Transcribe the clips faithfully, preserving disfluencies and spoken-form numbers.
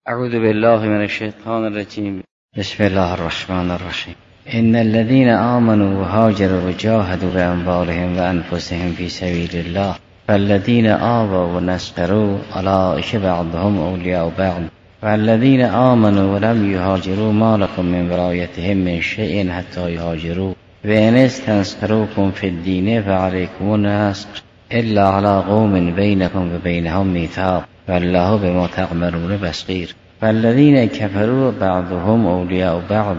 اعوذ بالله من الشیطان الرجیم. بسم الله الرحمن الرحیم. ان الذين آمنوا وهاجروا وجاهدوا بأموالهم وأنفسهم في سبيل الله فالذين آووا ونصروا أولئك بعضهم أولياء بعض والذين آمنوا ولم يهاجروا ما لكم من ولايتهم من شيء حتى يهاجروا وإن استنصروكم في الدين فعليكم النصر إلا على قوم بينكم وبينهم ميثاق والله بما تعملون بصير والذين كفروا بعضهم أولياء بعض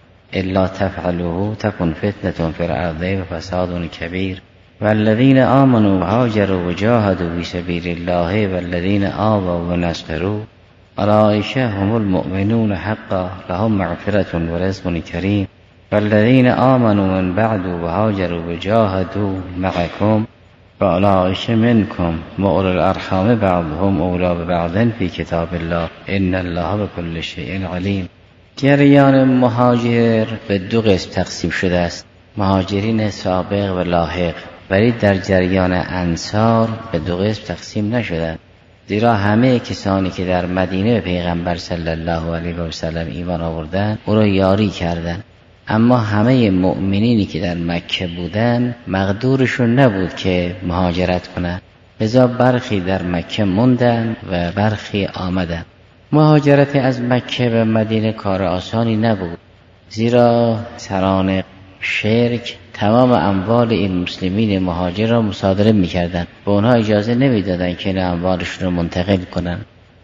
إلا تفعلوه تكن فتنة في الأرض وفساد كبير والذين آمنوا وهاجروا وجاهدوا في سبيل الله والذين آووا ونصروا أولئك هم المؤمنون حقا لهم مغفرة ورزق كريم والذين آمنوا من بعد وهاجروا وجاهدوا معكم فأولئك منكم وأولو الأرحام بعضهم أولى ببعض في کتاب الله إن الله بكل شيء علیم. جریان مهاجر به دو قسم تقسیم شده است، مهاجرین سابق و لاحق، ولی در جریان انصار به دو قسم تقسیم نشدند، زیرا همه کسانی که در مدینه به پیغمبر صلی الله علیه و سلم ایمان آوردند او را یاری کردند، اما همه مؤمنینی که در مکه بودند مقدورشون نبود که مهاجرت کنند، لذا برخی در مکه موندند و برخی آمدند. مهاجرت از مکه به مدینه کار آسانی نبود، زیرا سران شرک تمام اموال این مسلمین مهاجر را مصادره می‌کردند، به اونها اجازه نمی‌دادند که این اموالشون را منتقل کنند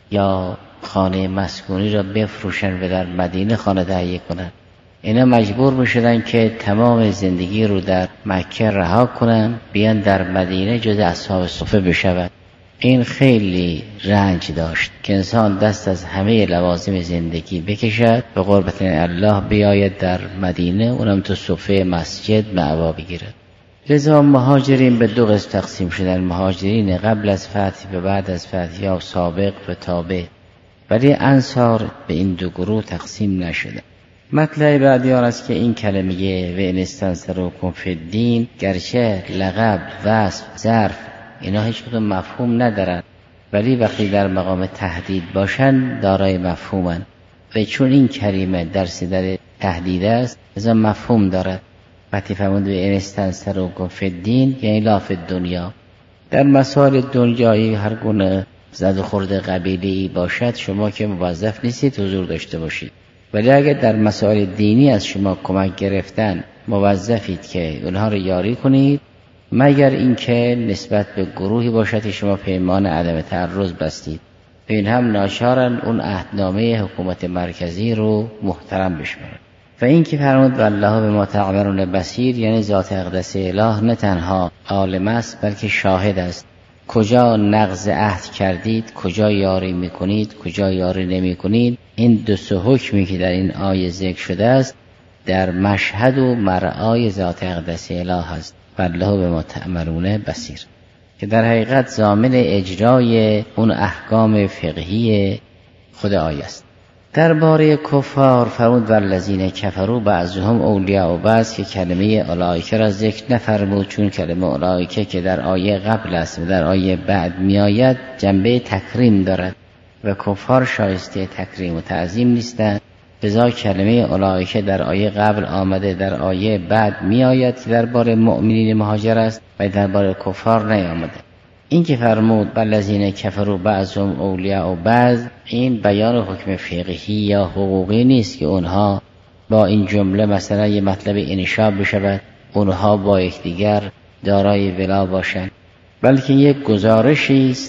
یا خانه مسکونی را بفروشند و در مدینه خانه تهیه کنند. اینا مجبور می‌شدند که تمام زندگی رو در مکه رها کنند، بیان در مدینه جز اصحاب صفه بشوند. این خیلی رنج داشت که انسان دست از همه لوازم زندگی بکشد، به قربت الله بیاید در مدینه، اونم تو صفه مسجد مأوا بگیرد. لذا مهاجرین به دو قسم تقسیم شدن، مهاجرین قبل از فتح و بعد از فتح یا سابق و تابع، ولی انصار به این دو گروه تقسیم نشدند. مطلب بعدی آن است که این کلمه و ان استنصروکم فی الدین گرچه لقب، وصف، ظرف اینا هیچ کدوم مفهوم ندارن، ولی وقتی در مقام تهدید باشن دارای مفهومن و چون این کلمه در صدر تهدید است لذا مفهوم دارد. وقتی فرمود و ان استنصروکم فی الدین یعنی لا فی الدنیا، در مسائل دنیایی هر گونه زد و خورد قبیله‌ای باشد شما که موظف نیستید حضور داشته باشید، ولی اگر در مسائل دینی از شما کمک گرفتن موظفید که اونها رو یاری کنید، مگر اینکه نسبت به گروهی باشد که شما پیمان عدم تعرض بستید. این هم ناچارن اون عهدنامه حکومت مرکزی رو محترم بشمارن. و این که فرمود والله بما تعملون بصیر، یعنی ذات اقدس اله نه تنها عالم است بلکه شاهد است. کجا نقض عهد کردید، کجا یاری میکنید، کجا یاری نمیکنید، این دو سه حکمی که در این آیه ذکر شده است در مشهد و مرعای ذات اقدس اله است. والله بما تعملون بصیر، که در حقیقت ضامن اجرای اون احکام فقهی خود آیه است. درباره کفار فرمود والذین کفروا بعضهم اولیاء بعض، که کلمه اولئک را ذکر نفرمود، چون کلمه اولئک که در آیه قبل است و در آیه بعد می آید جنبه تکریم دارد و کفار شایسته تکریم و تعظیم نیستند، لذا کلمه اولئک در آیه قبل آمده، در آیه بعد می آید که درباره مؤمنین مهاجر است و درباره کفار نیامده. این که فرمود والذین کفروا بعضهم اولیاء بعض، این بیان حکم فقهی یا حقوقی نیست که اونها با این جمله مثلا یه مطلب انشا بشود، اونها با یکدیگر دارای ولا باشند، بلکه یک گزارشی است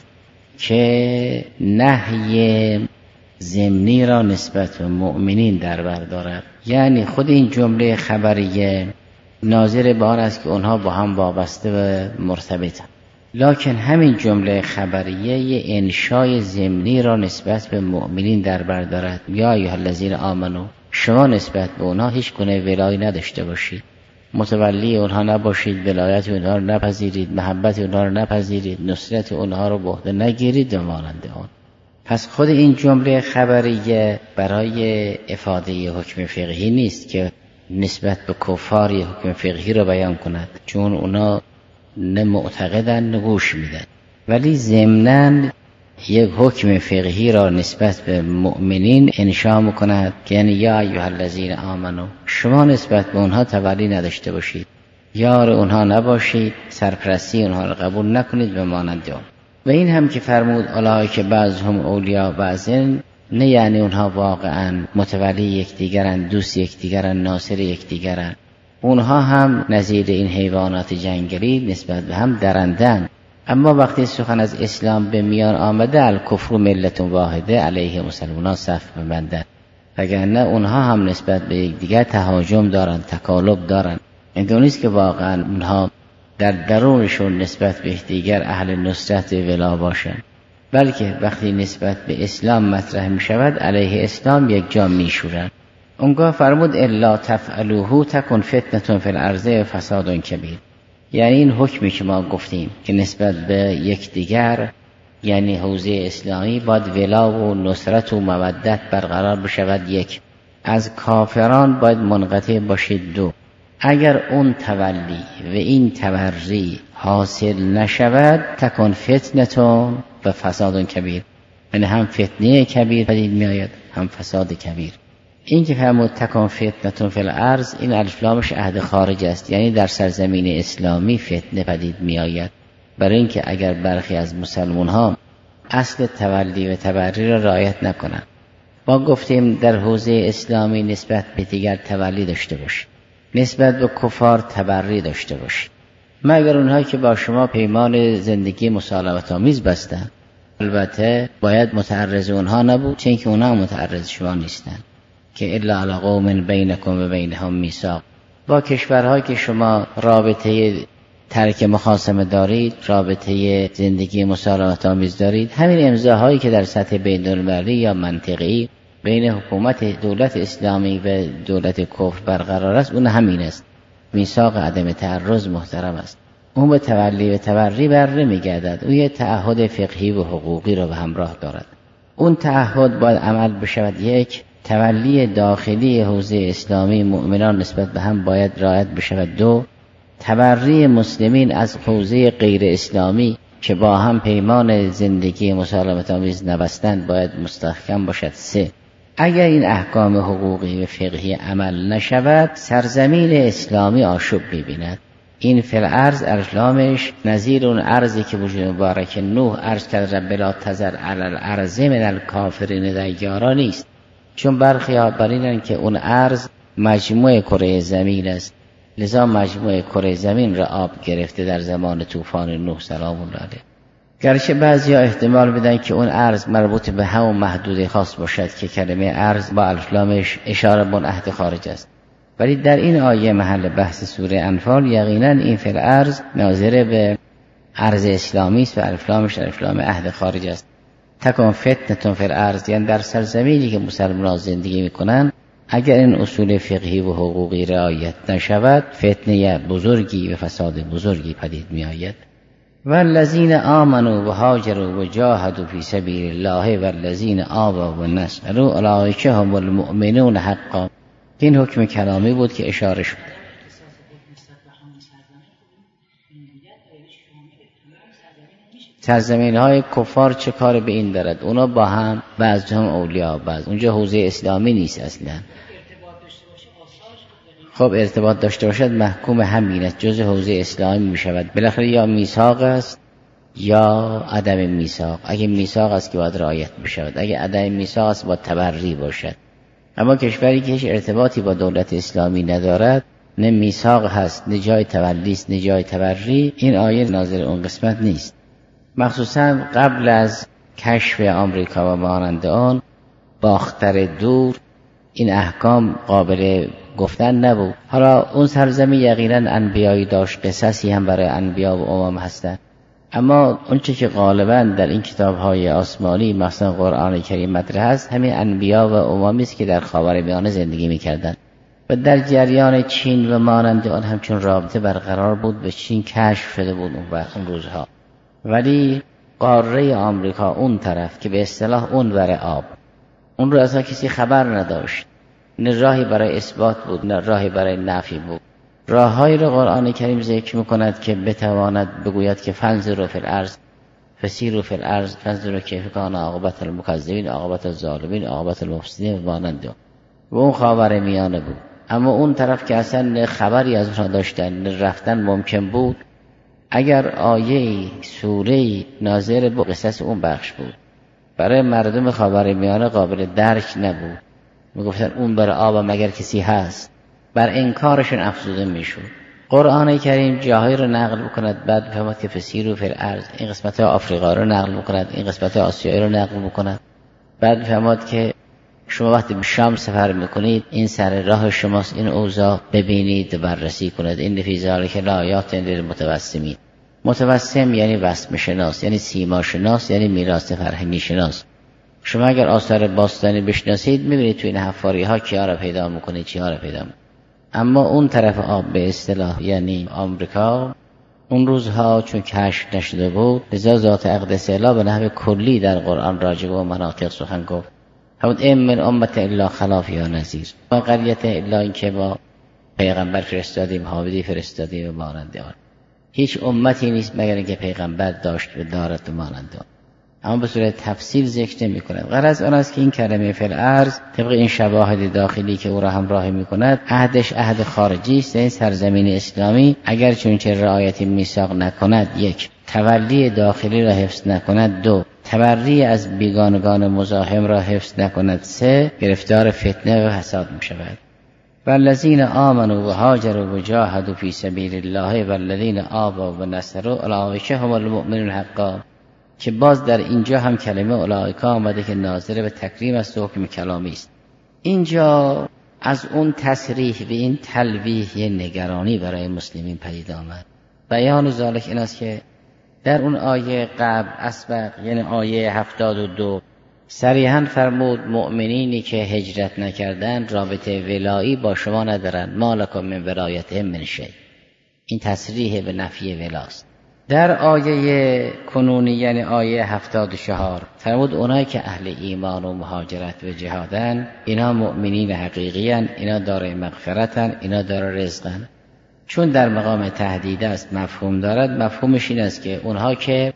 که نهی ضمنی را نسبت به مؤمنین در بر دارد. یعنی خود این جمله خبریه ناظر به آن است که اونها با هم وابسته و مرتبطند، لکن همین جمله خبریه یه انشای ضمنی را نسبت به مؤمنین در بر دارد. یا ایها الذین آمنو، شما نسبت به اونها هیچ گونه ولایی نداشته باشید، متولی اونها نباشید، ولایت اونها رو نپذیرید، محبت اونها رو نپذیرید، نصرت اونها رو به عهده نگیرید و مانند آن. پس خود این جمله خبریه برای افاده حکم فقهی نیست که نسبت به کفار حکم فقهی رو بیان کند، چون اونا نه معتقدن نه گوش میدن، ولی ضمناً یک حکم فقهی را نسبت به مؤمنین انشاء میکند که یعنی یا ایها الذین آمنو، شما نسبت به اونها تولی نداشته باشید، یار اونها نباشید، سرپرستی اونها را قبول نکنید به مانند اون. و این هم که فرمود اولئک بعضهم اولیاء بعض، نه یعنی اونها واقعا متولی یکدیگرند، دوست یکدیگرند، ناصر یکدیگرند. اونها هم نظیر این حیوانات جنگلی نسبت به هم درندن. اما وقتی سخن از اسلام به میان آمده، الکفر ملت واحده، علیه مسلمانان صف ببندند، وگرنه اونها هم نسبت به یکدیگر تهاجم دارند، تکالب دارند. این نیست که واقعا اونها در درونشون نسبت به یکدیگر اهل نصرت ولا باشند، بلکه وقتی نسبت به اسلام مطرح می شود علیه اسلام یک جا می شورند. اونگاه فرمود الا تفعلوه تکن فتنة فی الارض و فساد کبیر. یعنی این حکمی که ما گفتیم که نسبت به یکدیگر، یعنی حوزه اسلامی باید ولا و نصرت و مودت برقرار بشود یک، از کافران باید منقطع باشید دو. اگر اون تولی و این تبری حاصل نشود تکن فتنة و فساد کبیر، یعنی هم فتنه کبیر پدید می آید هم فساد کبیر. این که فرمود تکن فتنة فی الارض، این الف لامش عهد خارج است، یعنی در سرزمین اسلامی فتنه پدید می آید. برای اینکه اگر برخی از مسلمان ها اصل تولی و تبری را رعایت نکنند، ما گفتیم در حوزه اسلامی نسبت به دیگر تولی داشته باشید، نسبت به کفار تبری داشته باشید، مگر اونهایی که با شما پیمان زندگی مسالمت آمیز بستند. البته باید متعرض اونها نبود، چون که اونها متعرض شما نیستند، که الا علی قوم بینکم و بینهم میثاق. با کشورهایی که شما رابطه ترک مخاصمه دارید، رابطه زندگی مسالمت آمیز دارید، همین امضاهایی که در سطح بین‌المللی یا منطقه‌ای بین حکومت دولت اسلامی و دولت کفر برقرار است، اون همین است. میثاق عدم تعرض محترم است. اون به تولی و تبری بر نمیگردد، او یه تعهد فقهی و حقوقی را به همراه دارد. اون تعهد باید عمل بشود. یک، تولی داخلی حوزه اسلامی مؤمنان نسبت به هم باید رعایت بشود. دو، تبری مسلمین از حوزه غیر اسلامی که با هم پیمان زندگی مسالمت آمیز نبستند باید مستحکم باشد. سه، اگر این احکام حقوقی و فقهی عمل نشود، سرزمین اسلامی آشوب می‌بیند. این فی الارض ارجلامش نظیر اون ارضی که وجود مبارک نوح عرض کرد رب لا تذر علی الارض من الکافرین دیارا نیست، چون برخی ها بر اینن که اون ارض مجموع کره زمین است، لذا مجموع کره زمین را آب گرفته در زمان طوفان نوح سلام الله علیه. گرچه بعضی ها احتمال بدن که اون ارض مربوط به همون محدوده خاص باشد که کلمه ارض با الفلامش اشاره به عهد خارج است، ولی در این آیه محل بحث سوره انفال یقینا این فی الارض ناظر به ارض اسلامی است و الفلامش الفلام عهد خارج است. تکن فتنة فی الارض، یعنی در سرزمینی که مسلمانان زندگی میکنن اگر این اصول فقهی و حقوقی رعایت نشود، فتنه بزرگی و فساد بزرگی پدید می آید. والذین آمنوا و هاجروا و جاهدوا فی سبیل الله والذین آووا و نصروا اولئک هم المؤمنون حقا. این حکم کلامی بود که اشاره شد. سرزمین های کفار چه کار به این دارد؟ اونا با هم بعض هم اولیاء بعض، اونجا حوزه اسلامی نیست اصلا. خب ارتباط داشته باشد محکوم همین است، جز حوزه اسلامی می شود. بالاخره یا میثاق است یا عدم میثاق. اگه میثاق است که باید رعایت بشود، اگه عدم میثاق است باید تبری باشد. اما کشوری که هیچ ارتباطی با دولت اسلامی ندارد، نه میثاق هست نه جای تولی است نه جای تبری، این آیه ناظر اون قسمت نیست. مخصوصا قبل از کشف آمریکا و مانند آن باختر دور این احکام قابل گفتن نبود. حالا اون سرزمین یقینا انبیایی داشت، قصصی هم برای انبیا و امم هستند، اما اونچه که غالبا در این کتاب‌های آسمانی مثلا قرآن کریم مطرح است همین انبیا و اممی است که در خاورمیانه زندگی می‌کردند و در جریان چین و مانند آن همچون رابطه برقرار بود. به چین کشف شده بود اون روزها، ولی قاره آمریکا اون طرف که به اصطلاح اون ور آب، اون رو اصلا کسی خبر نداشت، نه راهی برای اثبات بود نه راهی برای نفی بود. راههایی را قرآن کریم ذکر می‌کند که بتواند بگوید که فانظروا فی الارض، فسیروا فی الارض فانظروا کیف کان عاقبت المکذبین، عاقبت الظالمین، عاقبت المفسدین و مانند و اون خاور میانه بود. اما اون طرف که اصلا خبری از اونها داشتن، رفتن ممکن بود، اگر آیه سوره ناظر به قصص اون بخش بود برای مردم خاور میانه قابل درک نبود، میگفتن اون بر آب مگر کسی هست، بر انکارشون افزوده میشد. قرآن کریم جاهایی رو نقل بکند، بعد بفهمد که فسیروا فی الارض، این قسمت آفریقا رو نقل بکند، این قسمت آسیایی رو نقل بکند، بعد بفهمد که شما وقتی به شام سفر میکنید این سر راه شماست، این اوضاع ببینید و بررسی کنید، این فی ذلک لآیات للمتوسمین. متوسم یعنی وسم شناس، یعنی سیما شناس، یعنی میراث فرهنگی شناس. شما اگر آثار باستانی بشناسید میبینید تو این حفاری ها کیا را پیدا میکنید، چیا را پیدا میکنید. اما اون طرف آب به اصطلاح یعنی آمریکا اون روزها چون کشف نشده بود، لذا ذات اقدس اله به نحو کلی در قرآن راجع به مناطق سخن گفت. همون ام من امت الا خلا فیها نذیر، ما قریت الا اینکه ما پیغمبر فرستادیم، حاوی فرستادیم و مانند آن. هیچ امتی نیست مگر اینکه پیغمبر داشت و دارد و مانند آن. اما به صورت تفصیل ذکر نمی‌کند. غرض آن است که این کلمه فی الارض طبق این شواهد داخلی که او را همراهی می‌کند، عهدش عهد خارجی است. این سرزمین اسلامی اگر چونچه رعایت میثاق نکند، یک، تولی داخلی را حفظ نکند، دو، تبری از بیگانگان مزاحم را حفظ نکند، سه، گرفتار فتنه و حساد می‌شود. والذین آمنوا و هاجروا و جاهدوا فی سبیل الله والذین آووا و نصروا اولئک هم المؤمنون حقا، که باز در اینجا هم کلمه اولئک آمده که ناظر به تکریم است و حکم کلامی است. اینجا از اون تصریح به این تلویح یه نگرانی برای مسلمین پدید آمد. بیان ذالک این است که در اون آیه قبل اسبق یعنی آیه هفتاد و دو صریحاً فرمود مؤمنینی که هجرت نکردن رابطه ولایی با شما ندارن، ما لکم من ولایتهم من شیء. این تصریح به نفی ولاست. در آیه کنونی یعنی آیه هفتاد و چهار فرمود اونایی که اهل ایمان و مهاجرت و جهادن اینا مؤمنین حقیقیان، اینا دارای مغفرتن، اینا دارای رزقن. چون در مقام تهدید است مفهوم دارد، مفهومش این است که اونها که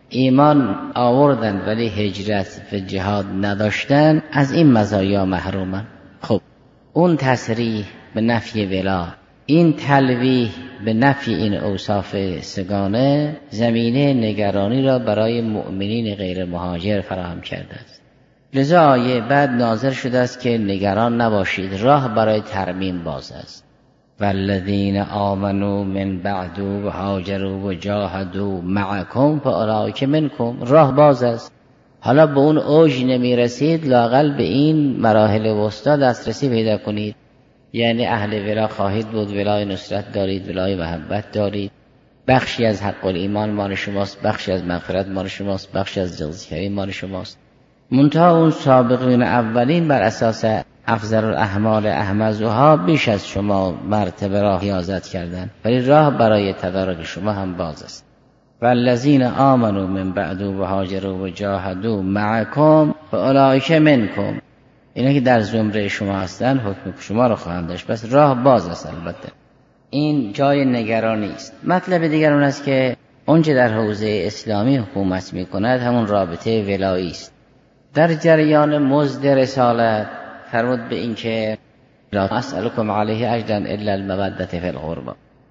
ایمان آوردن ولی هجرت و جهاد نداشتن از این مزایا محرومن. خب اون تصریح به نفی ولا، این تلویح به نفی این اوصاف سگانه زمینه نگرانی را برای مؤمنین غیر مهاجر فراهم کرده است. لذا آیه بعد نازل شده است که نگران نباشید، راه برای ترمیم باز است. والذین آمنوا من بعد و هاجروا و جاهدوا معکم فاولئک منکم، راه باز است. حالا به اون اوج نمی رسید، لااقل به این مراحل وسطا دسترسی پیدا کنید. یعنی اهل ولا خواهید بود، ولای نصرت دارید، ولای محبت دارید، بخشی از حق الایمان مال شماست، بخشی از مغفرت مال شماست، بخشی از جزیه مال شماست. منتها اون سابقین اولین بر اساس افضل الاعمال احمدها بیش از شما مرتبه راه حیازت کردن، ولی راه برای تدارک شما هم باز است. والذین آمنوا من بعد و هاجروا و جاهدوا معکم فاولئک منکم، اینا که در زمره شما هستن حکم شما رو خواهند داشت، بس راه باز است. البته این جای نگرانی است. مطلب دیگر اون است که اونچه در حوزه اسلامی حکومت می کند همون رابطه ولایی است. در جریان مزد رسالت فرمود به این که لا اسألکم علیه اجرا الا المودة فی القربى.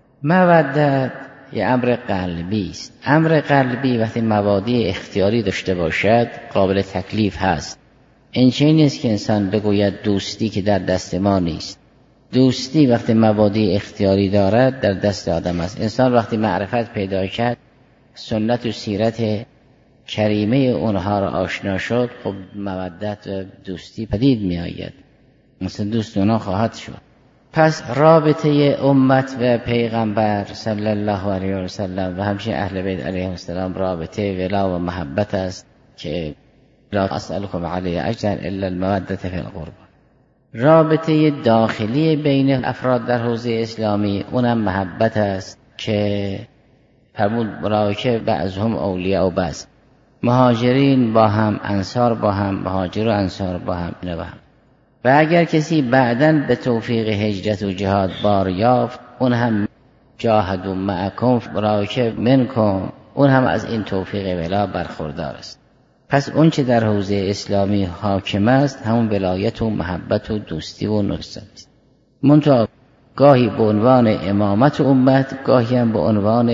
مودت یه امر قلبی است. امر قلبی وقتی مبادی اختیاری داشته باشد قابل تکلیف هست. این چیزی نیست که انسان بگوید دوستی که در دست ما نیست. دوستی وقتی مبادی اختیاری دارد در دست آدم است. انسان وقتی معرفت پیدا کرد، سنت و سیرت کریمه اونها را آشنا شد، خب مودت و دوستی پدید می آید، مثل دوست اونها خواهد شد. پس رابطه امت و پیغمبر صلی الله علیه و سلم و همچنین اهل بیت علیهم السلام رابطه ولا و محبت است که لا اسألکم علیه اجرا الا المودة فی القربى. رابطه داخلی بین افراد در حوزه اسلامی اونم محبت است که فرمود ملائکه بعضهم اولیاء و بعض، مهاجرین با هم، انصار با هم، مهاجر و انصار با هم، اینا با هم. و اگر کسی بعداً به توفیق هجرت و جهاد بار یافت، اون هم جاهدوا معکم ملائکه منکم، اون هم از این توفیق ولا برخوردار است. پس اون چه در حوزه اسلامی حاکم است همون ولایت و محبت و دوستی و نصرت است. منتها گاهی به عنوان امامت امت، گاهی هم به عنوان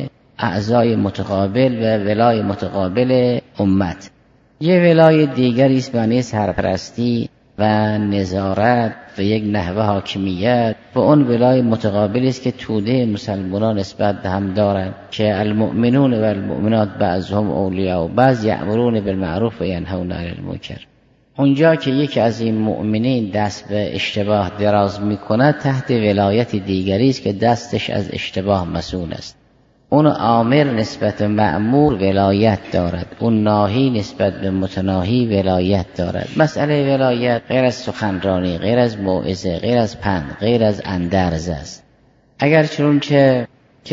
اعضای متقابل و ولای متقابل امت. یه ولای دیگری است معنی سرپرستی و نظارت و یک نحوه حاکمیت و اون ولای متقابلی است که توده مسلمانان نسبت به هم دارند که المؤمنون و المؤمنات بعضهم اولیاء و بعض یأمرون بالمعروف و ینهون عن المنکر. اونجا که یکی از این مؤمنین دست به اشتباه دراز میکند تحت ولایت دیگری است که دستش از اشتباه مسئول است. اون آمر نسبت به مأمور ولایت دارد، اون ناهی نسبت به متناهی ولایت دارد. مسئله ولایت غیر از سخنرانی، غیر از موعظه، غیر از پند، غیر از اندرز است. اگر چنانچه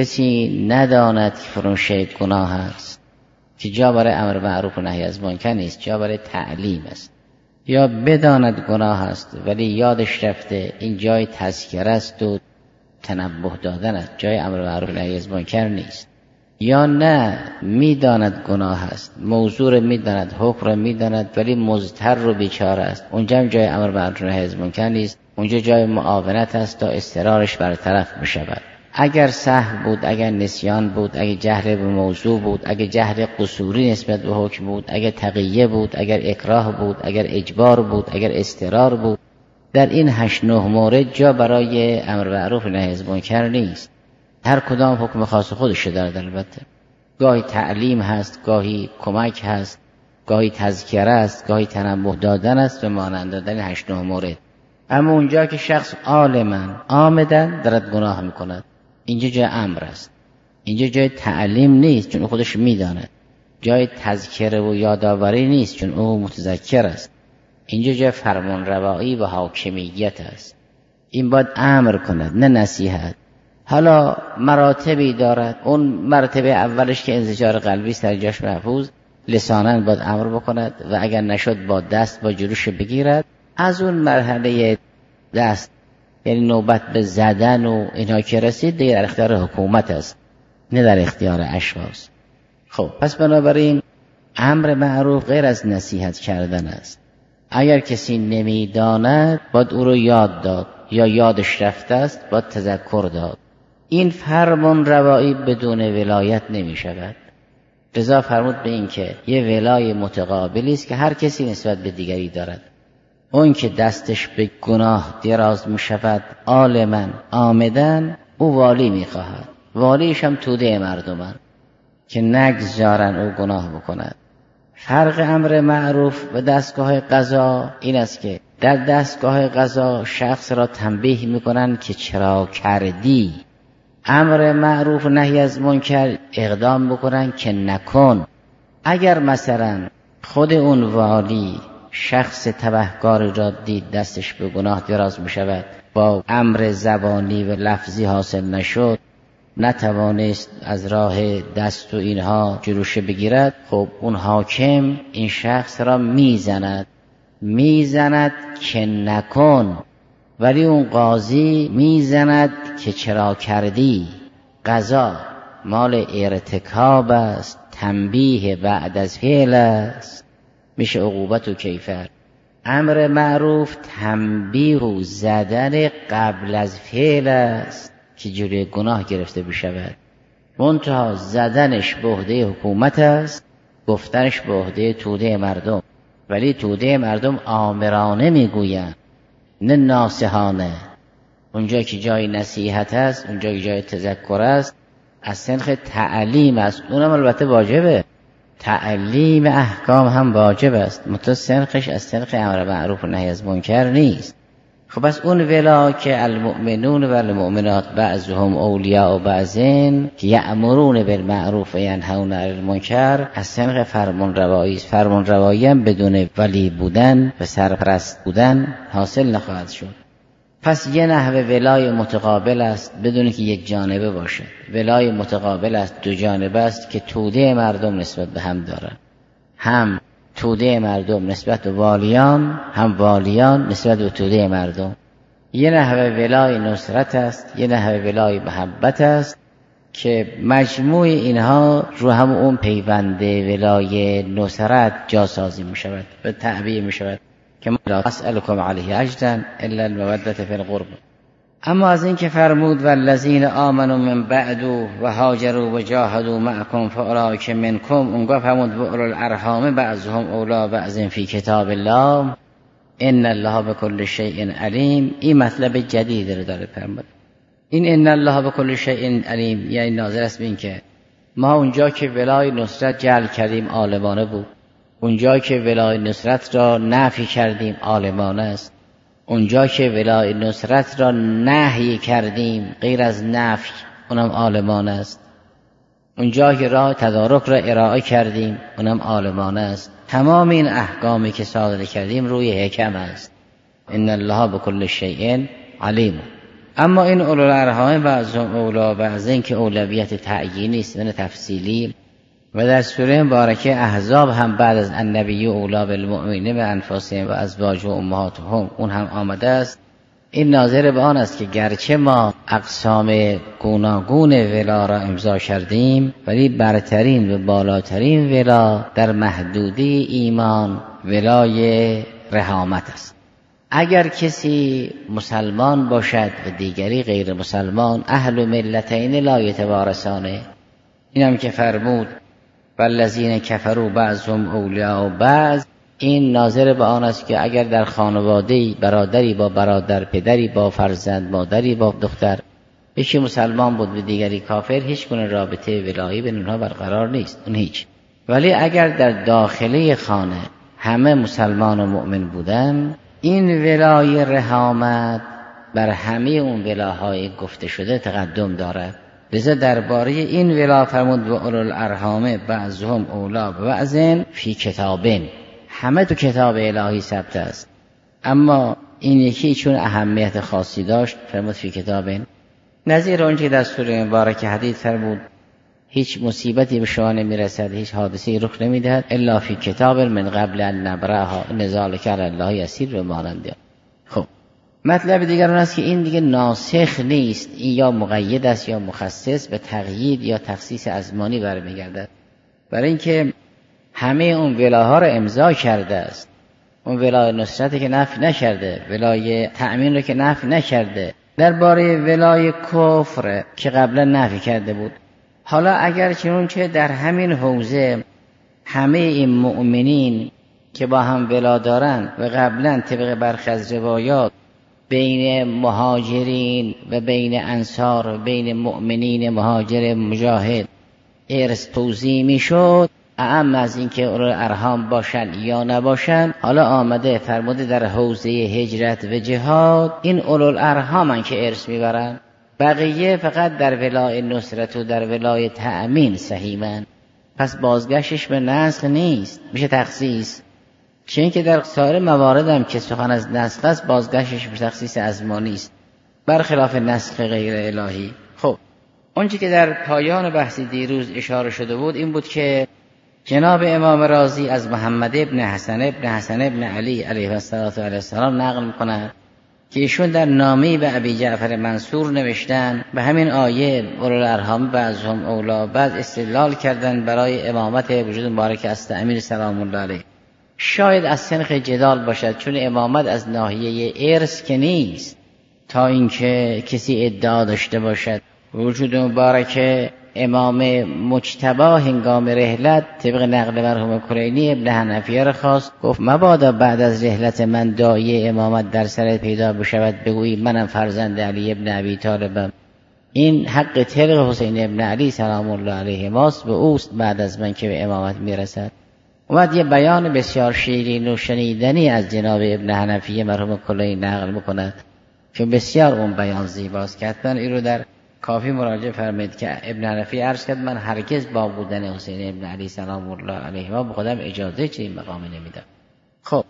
کسی نداند که فرون شی گناه است، که جا برای امر معروف و نهی از منکر نیست، جا برای تعلیم است، یا بداند گناه است ولی یادش رفته این جای تذکره است و تنبه دادن است، جای امر معروف و نهی از منکر نیست، یا نه میداند گناه است، موضوع میداند، حکم میداند ولی مضطر و بیچاره است، اونجا هم جای امر معروف و نهی از منکر نیست، اونجا جای معاونت است تا اضطرارش برطرف بشود. اگر سهو بود، اگر نسیان بود، اگر جهل به موضوع بود، اگر جهل قصوری نسبت به حکم بود، اگر تقیه بود، اگر اکراه بود، اگر اجبار بود، اگر اضطرار بود، در این هشت نه مورد جا برای امر معروف و نهی از منکر نیست. هر کدام حکم خاص خودش دارد. البته گاهی تعلیم هست، گاهی کمک هست، گاهی تذکره است، گاهی تنبه دادن است و مانند دادن هشت نه مورد. اما اونجا که شخص عالما عامدن دارد گناه میکند، اینجا جای امر است، اینجا جای تعلیم نیست چون او خودش میداند، جای تذکره و یادآوری نیست چون او متذکر است، اینجا جای فرمان روایی و حاکمیت است. این باید امر کند نه نصیحت. حالا مراتبی دارد، اون مرتبه اولش که انزجار قلبی است در جاش محفوظ، لسانا باید امر بکند و اگر نشد با دست با جلوش بگیرد. از اون مرحله دست یعنی نوبت به زدن و اینها که رسید دیگر در اختیار حکومت است نه در اختیار اشخاص. خب پس بنابراین امر معروف غیر از نصیحت کردن است. اگر کسی نمیداند باید او رو یاد داد، یا یادش رفته است باید تذکر داد. این فرمان روایی بدون ولایت نمی شود. رضا فرمود به این که یه ولای متقابلی است که هر کسی نسبت به دیگری دارد. اون که دستش به گناه دراز می شود عالما آمدن، او والی می خواهد. والیش هم توده مردمان که نگذارن او گناه بکند. فرق امر معروف و دستگاه قضا این است که در دستگاه قضا شخص را تنبیه می کنند که چرا کردی. امر معروف و نهی از منکر اقدام بکنن که نکن. اگر مثلا خود اون والی شخص تبهکار را دید دستش به گناه دراز می شود، با امر زبانی و لفظی حاصل نشد، نتوانست از راه دست و اینها جلوش بگیرد، خب اون حاکم این شخص را میزند میزند که نکن، ولی اون قاضی میزند که چرا کردی. قضا مال ارتکاب است، تنبیه بعد از فعل است، میشه عقوبت و کیفر. امر معروف تنبیه و زدن قبل از فعل است که جلوی گناه گرفته بشود. منتها زدنش به عهده حکومت است، گفتنش به عهده توده مردم، ولی توده مردم آمرانه میگویند نه ناصحانه. اونجا که جای نصیحت است، اونجا که جای تذکر است، از سنخ تعلیم است. اونم البته واجبه، تعلیم احکام هم واجب است، متو سنخش از سنخ امر معروف و نهی از منکر نیست. خب بس اون ولا که المؤمنون و المؤمنات بعضهم اولیاء و بعضین که یأمرون بالمعروف و ینهون عن المنکر از سنخ فرمان روایی است. فرمان روایی هم بدون ولی بودن و سرپرست بودن حاصل نخواهد شد. پس یه نحوه ولای متقابل است بدون که یک جانبه باشد. ولای متقابل است دو جانبه است که توده مردم نسبت به هم دارند، هم توده مردم نسبت به والیان، هم والیان نسبت به توده مردم. یه نحوه ولای نصرت است، یه نحوه ولای محبت است، که مجموع اینها رو هم اون پیوند ولای نصرت جاسازی می شود و تعبیه می شود که ما لا اسألكم علیه اجرا الا المودة فی القرب. اما از این که فرمود والذین آمنوا من بعد و هاجروا و جاهدوا معکم فاولئک منکم، اونگاه فرمود و اولو الارحام بعضهم اولی بعض فی کتاب الله ان الله بكل شیء علیم. این مطلب جدید رو داره فرمود. این ان الله بكل شیء علیم یعنی ناظر است به این که ما اونجا که ولای نصرت جعل کردیم عالمانه بود، اونجا که ولای نصرت را نفی کردیم عالمانه است، اونجا که ولای نصرت را نهی کردیم غیر از نفی اونم عالمانه است، اونجا که راه تدارک را ارائه کردیم اونم عالمانه است. تمام این احکامی که صادر کردیم روی حکم است. ان الله بكل شیء علیم. اما این اولو الارحام بعضهم اولی بعض که اولویت تعیینی است نه تفصیلی، و در سوره مبارکه احزاب هم بعد از النبی اولی بالمؤمنین و انفسهم و ازواج و امهاتهم اون هم آمده است. این ناظر به آن است که گرچه ما اقسام گوناگون ولا را امضا کردیم ولی برترین و بالاترین ولا در محدوده ایمان ولای رحامت است. اگر کسی مسلمان باشد و دیگری غیر مسلمان اهل ملتین لا یتوارثانه، این هم که فرمود والذین کفروا بعضهم اولیاء بعض، این ناظر به آن است که اگر در خانواده‌ای برادری با برادر، پدری با فرزند، مادری با دختر، یکی مسلمان بود و دیگری کافر، هیچ گونه رابطه ولایی بین اونها برقرار نیست، اون هیچ. ولی اگر در داخله خانه همه مسلمان و مؤمن بودن، این ولای رحامت بر همه اون ولاهای گفته شده تقدم دارد. لذا درباره این ولا فرمود و اولو الارحام بعضهم اولی بعض فی کتابین، همه تو کتاب الهی ثبت است، اما این یکی چون اهمیت خاصی داشت فرمود فی کتابین. نظیر اون که در سوره مبارکه حدید فرمود هیچ مصیبتی به شما نمیرسد، هیچ حادثه‌ای رخ نمیدهد الا فی کتاب من قبل ان نبرأها ان ذلک علی الله یسیر و مانند. خب مطلب دیگر اون است که این دیگه ناسخ نیست، این یا مقید است یا مخصص، به تقیید یا تخصیص ازمانی برمیگردد، برای اینکه همه اون ولاها رو امضا کرده است. اون ولای نصرت که نفی نکرده، ولای تأمین رو که نفی نکرده، درباره ولای کفر که قبلا نفی کرده بود. حالا اگر چنون که در همین حوزه همه این مؤمنین که با هم ولا دارن و قبلا طبق برخی از روایات بین مهاجرین و بین انصار و بین مؤمنین مهاجر مجاهد ارث توزیع می شد، اعم از این که اولو الارحام باشن یا نباشن، حالا آمده فرموده در حوزه هجرت و جهاد این اولو الارحامن که ارث میبرن، بقیه فقط در ولای نصرت و در ولای تأمین سهیمن. پس بازگشتش به نسخ نیست، میشه تخصیص. چون که در سایر موارد هم که سخن از نسخ است بازگشتش به تخصیص ازمانی است، برخلاف نسخ غیر الهی. خب اونچه که در پایان بحث دیروز اشاره شده بود این بود که جناب امام رازی از محمد ابن حسن ابن حسن ابن علی علیه السلام نقل میکنند که ایشون در نامه‌ای به ابی جعفر منصور نوشتن به همین آیه اولو الارحام بعضهم اولی بعض استدلال کردن برای امامت وجود مبارک است امیر سلام الله علیه. شاید از سنخ جدال باشد، چون امامت از ناحیه ارث که نیست، تا اینکه کسی ادعا داشته باشد وجود مبارک امام مجتبی هنگام رحلت طبق نقل مرحوم کلینی ابن حنفیه را خواست، گفت مبادا بعد از رحلت من داعی امامت در سرت پیدا بشود بگویی منم فرزند علی ابن ابی طالبم. این حق طلق حسین ابن علی سلام الله علیه ماست، به اوست بعد از من که به امامت میرسد. اومد یه بیان بسیار شیرین و شنیدنی از جناب ابن حنفیه مرحوم کلینی نقل میکند که بسیار اون بیان زیباست که حتما این رو در کافی مراجعه فرمایید که ابن حنفی عرض کرد من هرگز با بودن حسین ابن علی سلام الله علیه و به خودم اجازه چنین مقامی نمیدم. خب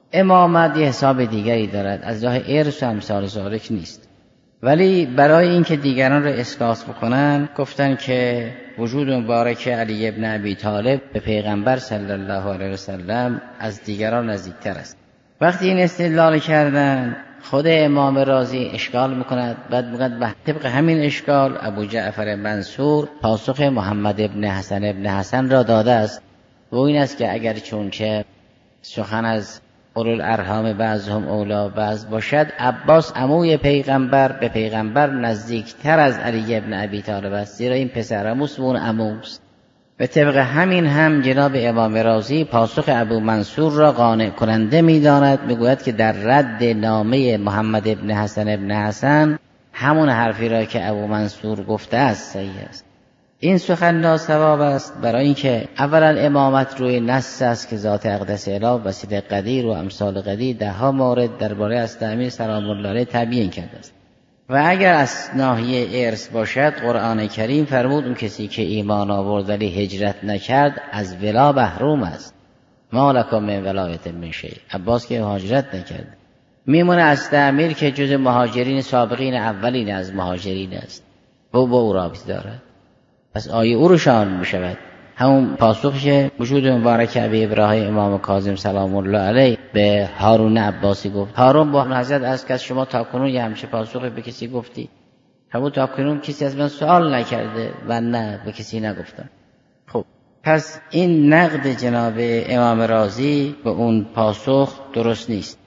امامت یه حساب دیگری دارد، از راه ارث و امثال ذالک نیست، ولی برای اینکه دیگران را اسقاط بکنن گفتن که وجود مبارک علی ابن ابی طالب به پیغمبر صلی الله علیه و سلم از دیگران نزدیکتر است. وقتی این استدلال کردن، خود امام رازی اشکال میکند، بعد میگه به طبق همین اشکال ابو جعفر منصور پاسخ محمد ابن حسن ابن حسن را داده است و این است که اگر چونچه سخن از اولوالارحام بعضهم اولی بعض باشد، عباس عموی پیغمبر به پیغمبر نزدیکتر از علی ابن ابی طالب است، زیرا این پسر عموست و اون عموست. به طبق همین هم جناب امام رازی پاسخ ابو منصور را قانع کننده می‌داند، میگوید که در رد نامه محمد ابن حسن ابن حسن همون حرفی را که ابو منصور گفته است صحیح است. این سخن ناصواب است، برای اینکه اولا امامت روی نص است که ذات اقدس اله وسیله قدیر و امثال قدیر ده ها مورد درباره استعمیر سلام الله علیه تبیین کرده است. و اگر از ناحیه ارث باشد، قرآن کریم فرمود اون کسی که ایمان آورد ولی هجرت نکرد از ولا محروم است. ما لکم من ولایت من شیء. عباس که هجرت نکرد میمونه استعمیر که جز مهاجرین سابقین اولین از مهاجرین است و با او رابطه دارد، پس آیه او رو شامل میشود. همون پاسخش وجود مبارک ابی ابراهیم امام کاظم سلام الله علیه به هارون عباسی گفت. هارون با حضرت از کس شما تاکنون یه همچه پاسخی به کسی گفتی؟ همون تاکنون کسی از من سوال نکرده و نه به کسی نگفتم. خب پس این نقد جناب امام رازی به اون پاسخ درست نیست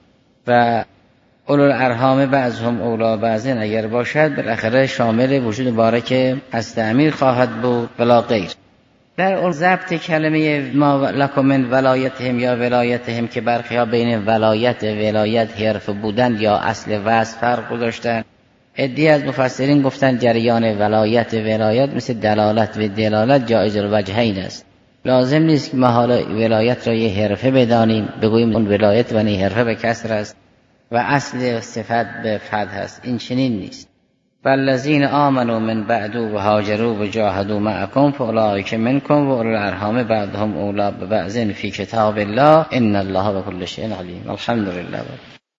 و اولوالارحام بعضهم اولی بعضین اگر باشد بالاخره شامل وجود مبارک استعمیر خواهد بود ولا غیر. در اون ضبط کلمه ما لکم من ولایتهم یا ولایتهم که برخی ها بین ولایت ولایت حرف بودن یا اصل وصف فرق گذاشتن. عده‌ای از مفسرین گفتن جریان ولایت ولایت مثل دلالت و دلالت جایز الوجهین است، لازم نیست که ما حالا ولایت را یه حرفه بدانیم بگوییم اون ولایت و این حرفه به کسر است و اصل صفت به فتح است. این چنین نیست. والذین آمنوا من بعد و هاجروا و جاهدوا معکم فاولئک منکم و اولو الارحام بعضهم اولی ببعض فی کتاب الله ان الله بكل شیء علیم. الحمدلله.